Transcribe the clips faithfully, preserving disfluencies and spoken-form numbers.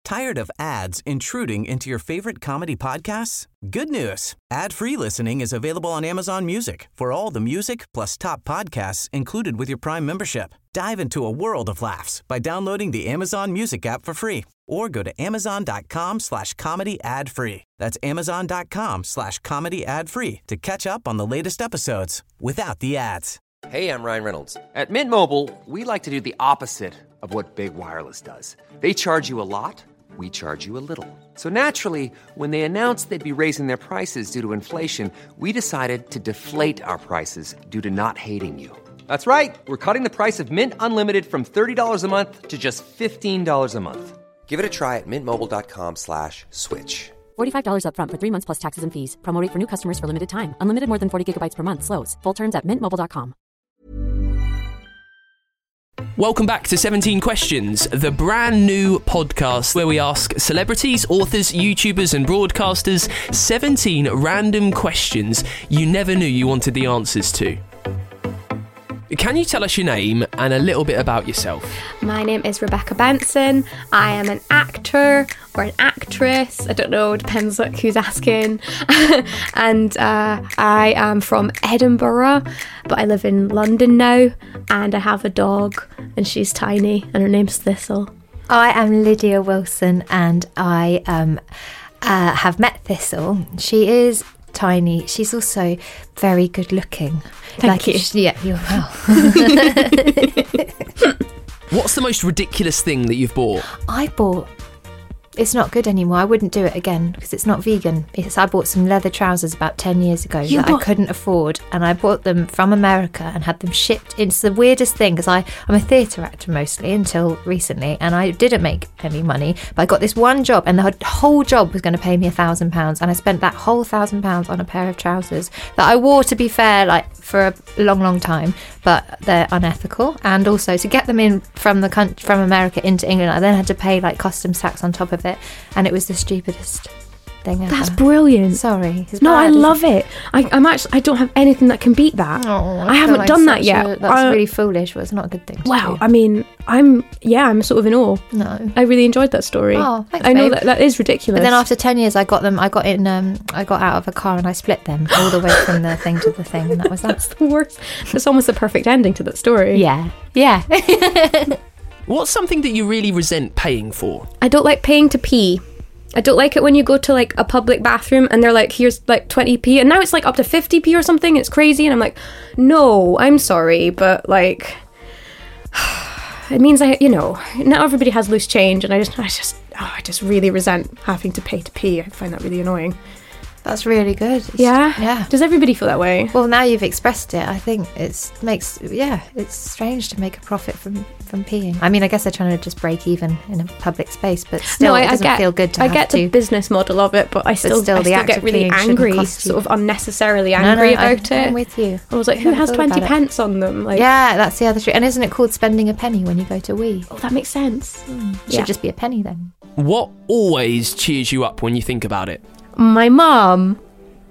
Tired of ads intruding into your favorite comedy podcasts? Good news. Ad-free listening is available on Amazon Music for all the music plus top podcasts included with your Prime membership. Dive into a world of laughs by downloading the Amazon Music app for free or go to amazon.com slash comedy ad free. That's amazon.com slash comedy ad free to catch up on the latest episodes without the ads. Hey, I'm Ryan Reynolds. At Mint Mobile, we like to do the opposite of what Big Wireless does. They charge you a lot. We charge you a little. So naturally, when they announced they'd be raising their prices due to inflation, we decided to deflate our prices due to not hating you. That's right. We're cutting the price of Mint Unlimited from thirty dollars a month to just fifteen dollars a month. Give it a try at mintmobile.com slash switch. forty-five dollars up front for three months plus taxes and fees. Promo rate for new customers for limited time. Unlimited more than forty gigabytes per month. Slows full terms at mint mobile dot com. Welcome back to seventeen Questions, the brand new podcast where we ask celebrities, authors, YouTubers and broadcasters seventeen random questions you never knew you wanted the answers to. Can you tell us your name and a little bit about yourself? My name is Rebecca Benson. I am an actor or an actress. I don't know, depends like who's asking. and uh, I am from Edinburgh, but I live in London now, and I have a dog, and she's tiny, and her name's Thistle. I am Lydia Wilson, and I um, uh, have met Thistle. She is tiny. She's also very good looking. Thank like, you. She, yeah, you're well. What's the most ridiculous thing that you've bought? I bought... It's not good anymore. I wouldn't do it again because it's not vegan. It's, I bought some leather trousers about ten years ago You that bought- I couldn't afford, and I bought them from America and had them shipped. It's the weirdest thing because I'm a theatre actor mostly until recently, and I didn't make any money, but I got this one job, and the whole job was going to pay me a thousand pounds, and I spent that whole thousand pounds on a pair of trousers that I wore, to be fair, like for a long, long time, but they're unethical. And also to get them in from the country, from America into England, I then had to pay like customs tax on top of it. And it was the stupidest thing ever. That's brilliant. Sorry. It's No, bad, I isn't love it. I, I'm actually, I don't have anything that can beat that. Oh, I, I haven't feel like done that such yet. a- that's Uh, really foolish, but it's not a good thing to Wow, do. I mean, I'm, yeah, I'm sort of in awe. No. I really enjoyed that story. Oh, thanks, I know babe. that that is ridiculous. But then after ten years, I got them, I got in, um, I got out of a car and I split them all the way from the thing to the thing, and that was that. That's the worst. It's almost the perfect ending to that story. Yeah. Yeah. What's something that you really resent paying for? I don't like paying to pee. I don't like it when you go to like a public bathroom and they're like, here's like twenty p, and now it's like up to fifty p or something. It's crazy, and I'm like, no, I'm sorry, but like, it means I, you know, not everybody has loose change, and I just, I just, oh, I just really resent having to pay to pee. I find that really annoying. That's really good. It's- Yeah, Yeah. Does everybody feel that way? Well, now you've expressed it, I think it's makes yeah, it's strange to make a profit from from peeing. I mean, I guess they're trying to just break even in a public space, but still, it doesn't feel good to I have get to. the business model of it, but I still, still, I the still act get of really peeing shouldn't angry, cost you. sort of unnecessarily No, no, angry I- about it. I'm with you. I was like, I've who never has thought twenty about it. pence on them? Like, Yeah, that's the other truth. And isn't it called spending a penny when you go to Wee? oh, that makes sense. It Yeah. should just be a penny then. What always cheers you up when you think about it? My mum.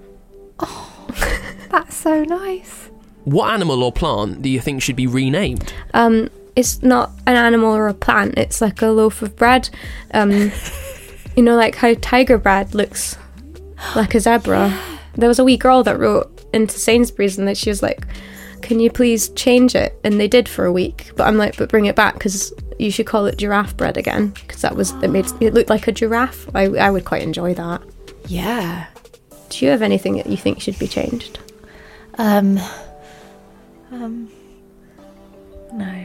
That's so nice. What animal or plant do you think should be renamed? Um, it's not an animal or a plant. It's like a loaf of bread. Um, you know, like how tiger bread looks like a zebra. There was a wee girl that wrote into Sainsbury's, and that she was like, "Can you please change it?" And they did for a week. But I'm like, "But bring it back, because you should call it giraffe bread again, because that was it made it looked like a giraffe." I I would quite enjoy that. Yeah. Do you have anything that you think should be changed? Um. Um. No.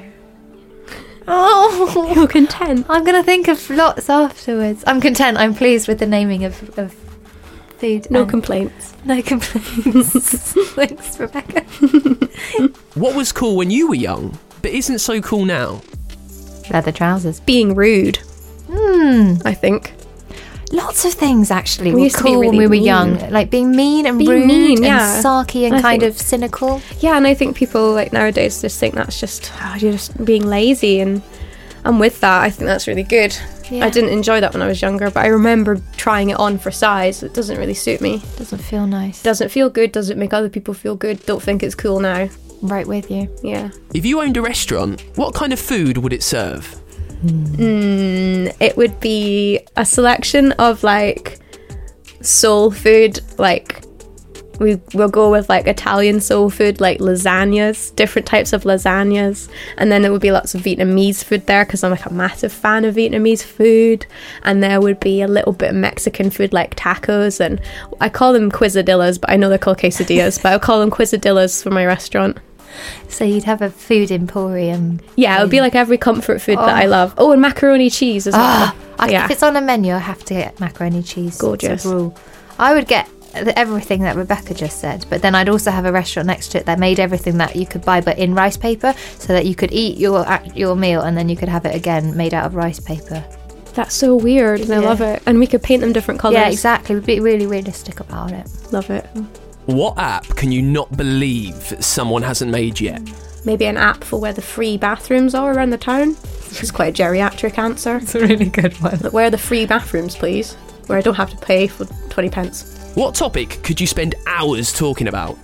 Oh, You're content. I'm gonna think of lots afterwards. I'm content. I'm pleased with the naming of, of food. No and- complaints. No complaints. Thanks, Rebecca. What was cool when you were young, but isn't so cool now? Leather trousers. Being rude, Hmm. I think. Lots of things actually We were used to be cool when really we were mean. young, like being mean and Being rude mean, and yeah. sarky and I kind think- of cynical. Yeah, and I think people like nowadays just think that's just oh, you're just being lazy, and I'm with that. I think that's really good. Yeah. I didn't enjoy that when I was younger, but I remember trying it on for size. It doesn't really suit me. Doesn't feel nice. Doesn't feel good. Doesn't make other people feel good. Don't think it's cool now. Right with you. Yeah. If you owned a restaurant, what kind of food would it serve? Mm, it would be a selection of like soul food, like we will go with like Italian soul food, like lasagnas, different types of lasagnas, and then there would be lots of Vietnamese food there because I'm like a massive fan of Vietnamese food, and there would be a little bit of Mexican food like tacos, and I call them quesadillas, but I know they're called quesadillas, but I'll call them quesadillas for my restaurant. So you'd have a food emporium. Yeah, it would be like every comfort food oh. that I love. Oh, and macaroni cheese as well. Oh, yeah. If it's on a menu, I have to get macaroni cheese. Gorgeous. It's a rule. I would get everything that Rebecca just said, but then I'd also have a restaurant next to it that made everything that you could buy but in rice paper, so that you could eat your your meal and then you could have it again made out of rice paper. That's so weird, and yeah. I love it. And we could paint them different colours. Yeah, exactly. We'd be really realistic about it. Love it. What app can you not believe someone hasn't made yet? Maybe an app for where the free bathrooms are around the town. It's quite a geriatric answer. It's a really good one. Like, where are the free bathrooms, please? Where I don't have to pay for twenty pence. What topic could you spend hours talking about?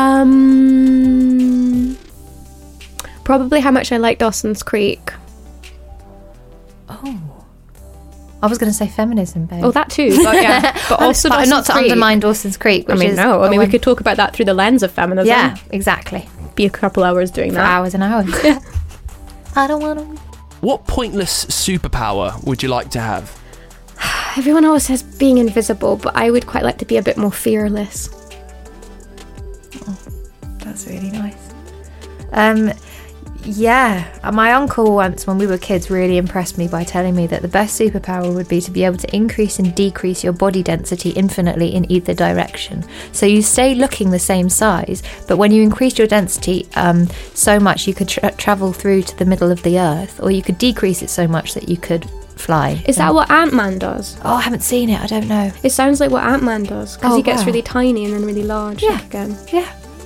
Um, probably how much I like Dawson's Creek. Oh. I was going to say feminism, babe. Oh, that too. But yeah, but also but Dawson's not to Creek. undermine Dawson's Creek. Which I mean, is no. I mean, when... we could talk about that through the lens of feminism. Yeah, exactly. Be a couple hours doing For that. hours and hours. Yeah. I don't want to. What pointless superpower would you like to have? Everyone always says being invisible, but I would quite like to be a bit more fearless. Oh, that's really nice. Um, yeah, my uncle once, when we were kids, really impressed me by telling me that the best superpower would be to be able to increase and decrease your body density infinitely in either direction. So you stay looking the same size, but when you increase your density um, so much, you could tra- travel through to the middle of the earth, or you could decrease it so much that you could fly. Is that what Ant-Man does? Oh, I haven't seen it. I don't know. It sounds like what Ant-Man does, because Oh, he gets wow. really tiny and then really large Yeah. like again. Yeah.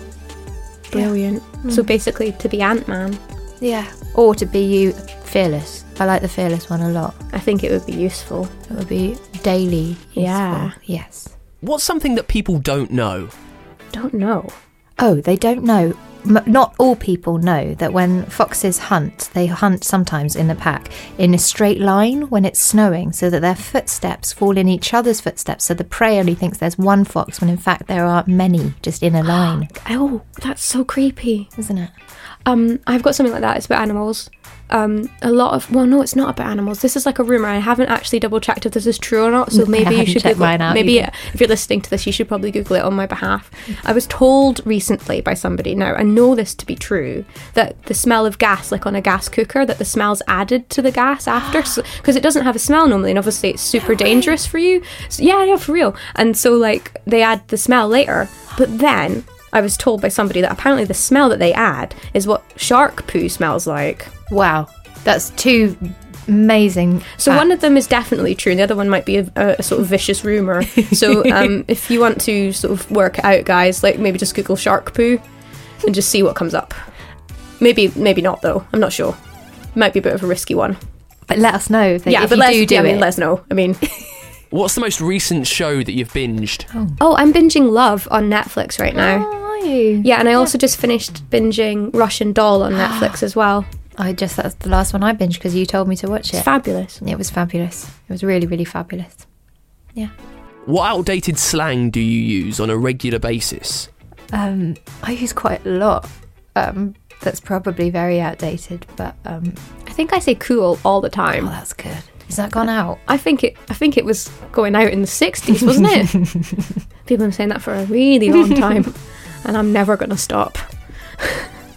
Brilliant. Yeah. So basically, to be Ant-Man, Yeah. Or to be you, fearless. I like the fearless one a lot. I think it would be useful. It would be daily useful. Yeah. Yes. What's something that people don't know? Don't know. Oh, they don't know. M- not all people know that when foxes hunt, they hunt sometimes in the pack in a straight line when it's snowing, so that their footsteps fall in each other's footsteps, so the prey only thinks there's one fox when in fact there are many just in a line. Oh, that's so creepy. Isn't it? Um, I've got something like that. It's about animals. Um, a lot of well, no, it's not about animals. This is like a rumor. I haven't actually double checked if this is true or not. So maybe I you haven't should checked Google. mine out Maybe either. if you're listening to this, you should probably Google it on my behalf. I was told recently by somebody. Now I know this to be true, that the smell of gas, like on a gas cooker, that the smell's added to the gas after, because it doesn't have a smell normally, and obviously it's super dangerous for you. So, yeah, yeah, for real. And so like they add the smell later, but then I was told by somebody that apparently the smell that they add is what shark poo smells like. Wow. That's two amazing. So facts. one of them is definitely true, and the other one might be a, a, a sort of vicious rumour. So um, if you want to sort of work it out, guys, like maybe just Google shark poo and just see what comes up. Maybe maybe not, though. I'm not sure. Might be a bit of a risky one. But let us know if, they, Yeah, if but you let's, do do yeah, I it. mean, let us know. I mean... What's the most recent show that you've binged? Oh, I'm binging Love on Netflix right now. Oh, are you? Yeah, and I also just finished binging Russian Doll on Netflix as well. I just, that's the last one I binged because you told me to watch it. It's fabulous. It was fabulous. It was really, really fabulous. Yeah. What outdated slang do you use on a regular basis? Um, I use quite a lot. Um, that's probably very outdated, but um, I think I say cool all the oh, time. that's good. Has that gone out? I think it. I think it was going out in the sixties, wasn't it? People have been saying that for a really long time, and I'm never going to stop. Do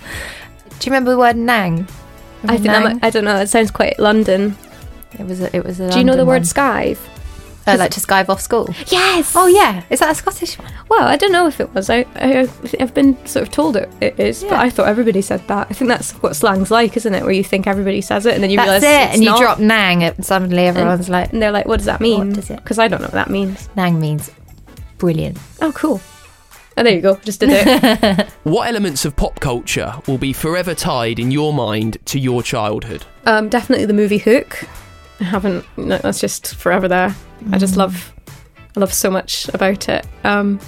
you remember the word nang? I think that might, I don't know. It sounds quite London. It was. A, it was. A Do you know the London word one. skive? Uh, like to skive off school? Yes. Oh yeah. Is that a Scottish one? Well, I don't know if it was. I, I I've been sort of told it, it is, but Yeah. I thought everybody said that. I think that's what slang's like, isn't it? Where you think everybody says it, and then you That's realise it. it's And you not. drop nang, and suddenly everyone's like, and they're like, "What does that mean?" What does it- Because I don't know what that means. nang means brilliant. Oh, cool. Oh, there you go. Just did it. What elements of pop culture will be forever tied in your mind to your childhood? Um, definitely the movie Hook. I haven't. No, that's just forever there. I just love. I love so much about it. Um,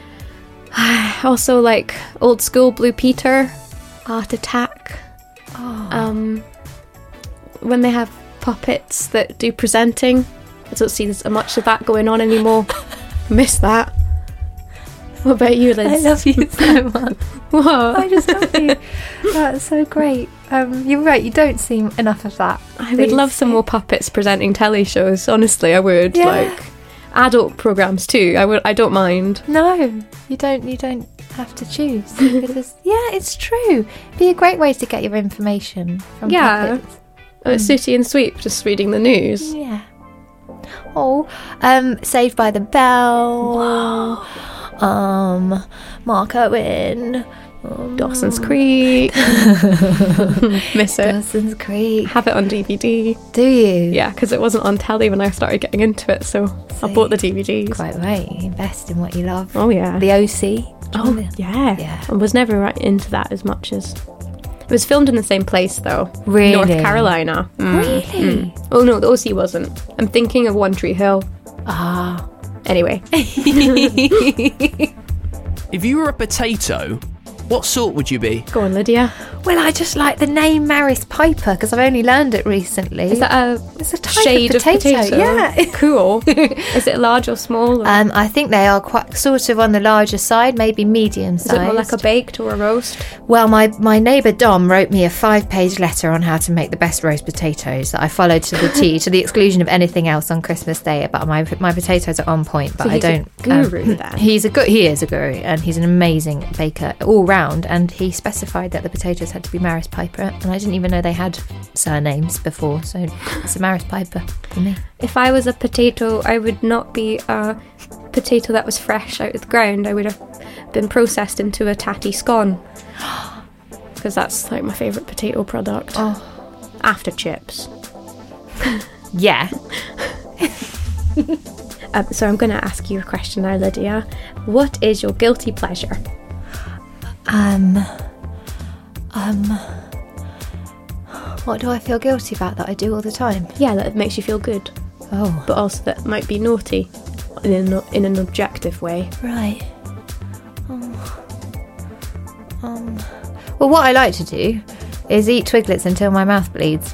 also, like old school Blue Peter, Art Attack. Oh. Um, when they have puppets that do presenting. I don't see there's much of that going on anymore. Miss that. What about you, Liz? I love you so much. What? I just love you. That's so great. Um, you're right, you don't see enough of that. I would love some more puppets presenting telly shows. Honestly, I would. Yeah. Like adult programs too. I would. I don't mind. No, you don't. You don't have to choose. Because, yeah, it's true. It'd be a great way to get your information from Yeah. puppets. Uh, Sooty and Sweep, just reading the news. Yeah. Oh, um, Saved by the Bell. Um, Mark Owen. Um, Dawson's Creek. Miss it. Dawson's Creek. Have it on D V D. Do you? Yeah, because it wasn't on telly when I started getting into it, so I See. bought the D V Ds. Quite right. You invest in what you love. Oh yeah. The O C. Oh yeah. Yeah. I was never right into that as much as. It was filmed in the same place though. Really? North Carolina. Mm. Really? Oh no, the O C wasn't. I'm thinking of One Tree Hill. Ah. Anyway. If you were a potato, what sort would you be? Go on, Lydia. Well, I just like the name Maris Piper because I've only learned it recently. Is that a It's a type shade of potato. potato? Yeah. Cool. Is it large or small? Or Um, I think they are quite sort of on the larger side, maybe medium is it more sized. like a baked or a roast? Well, my, my neighbour Dom wrote me a five-page letter on how to make the best roast potatoes that I followed to the T, to the exclusion of anything else on Christmas Day. But my my potatoes are on point. But So I he's a don't. um, guru then. He's a good. He is a guru, and he's an amazing baker all round. And he specified that the potatoes had to be Maris Piper, and I didn't even know they had surnames before. So it's a Maris Piper for me. If I was a potato, I would not be a potato that was fresh out of the ground. I would have been processed into a tatty scone. Because that's like my favourite potato product. Oh. After chips. Yeah. Um, so I'm going to ask you a question now, Lydia. What is your guilty pleasure? Um. Um. What do I feel guilty about that I do all the time? Yeah, that makes you feel good, Oh. but also that might be naughty in an, in an objective way. Right. Um, um, well, what I like to do is eat Twiglets until my mouth bleeds.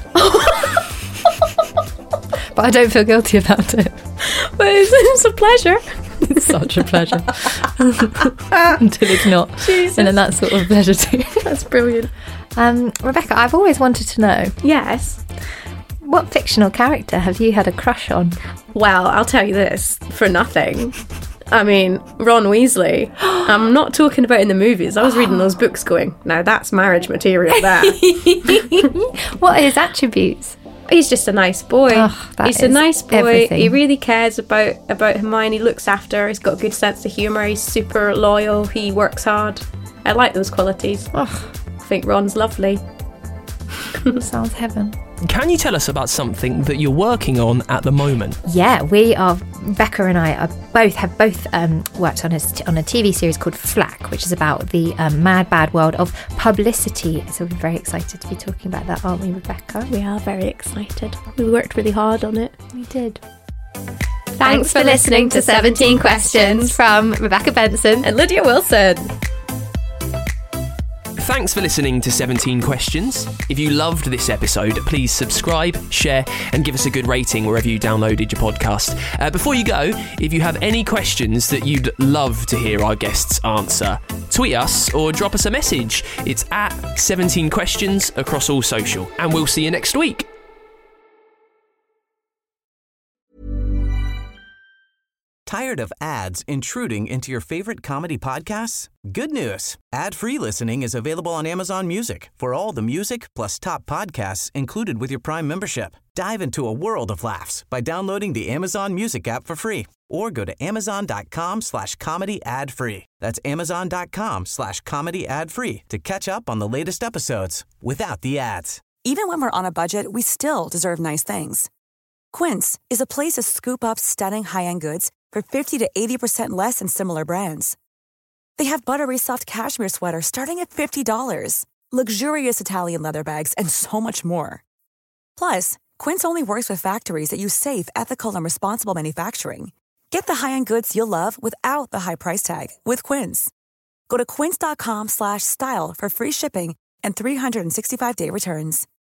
But I don't feel guilty about it. But it's, it's a pleasure. It's such a pleasure. Until it's not. Jesus. And then that's sort of pleasure too. That's brilliant. Um, Rebecca, I've always wanted to know, Yes. what fictional character have you had a crush on? Well, I'll tell you this, for nothing. I mean, Ron Weasley. I'm not talking about in the movies. I was reading those books going, now that's marriage material there. What are his attributes? He's just a nice boy. Oh, that he's a is nice boy. everything. He really cares about, about Hermione, looks after her. He's got a good sense of humour. He's super loyal. He works hard. I like those qualities. Oh, I think Ron's lovely. sounds heaven. Can you tell us about something that you're working on at the moment? Yeah, we are. Becca and I are both have both um, worked on a on a T V series called Flack, which is about the um, mad bad world of publicity. So we're very excited to be talking about that, aren't we, Rebecca? We are very excited. We worked really hard on it. We did. Thanks for listening to seventeen Questions from Rebecca Benson. And Lydia Wilson. Thanks for listening to seventeen Questions. If you loved this episode, please subscribe, share, and give us a good rating wherever you downloaded your podcast. Uh, before you go, if you have any questions that you'd love to hear our guests answer, tweet us or drop us a message. It's at seventeen Questions across all social. And we'll see you next week. Tired of ads intruding into your favorite comedy podcasts? Good news. Ad-free listening is available on Amazon Music for all the music plus top podcasts included with your Prime membership. Dive into a world of laughs by downloading the Amazon Music app for free or go to amazon.com slash comedy ad free. That's amazon.com slash comedy ad free to catch up on the latest episodes without the ads. Even when we're on a budget, we still deserve nice things. Quince is a place to scoop up stunning high-end goods for fifty to eighty percent less than similar brands. They have buttery soft cashmere sweaters starting at fifty dollars, luxurious Italian leather bags, and so much more. Plus, Quince only works with factories that use safe, ethical, and responsible manufacturing. Get the high-end goods you'll love without the high price tag with Quince. Go to quince.com slash style for free shipping and three sixty-five day returns.